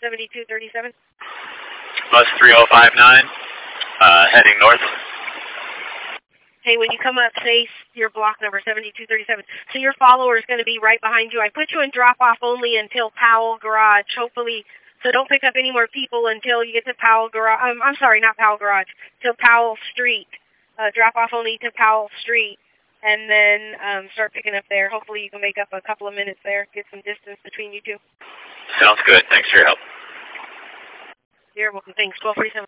7237. Bus 3059, heading north. Hey, when you come up, say your block number, 7237. So your follower is going to be right behind you. I put you in drop-off only until Powell Garage, hopefully. So don't pick up any more people until you get to Powell Garage. I'm sorry, not Powell Garage, till Powell Street. Drop-off only to Powell Street. And then start picking up there. Hopefully you can make up a couple of minutes there, get some distance between you two. Sounds good. Thanks for your help. You're welcome. Thanks. 1247.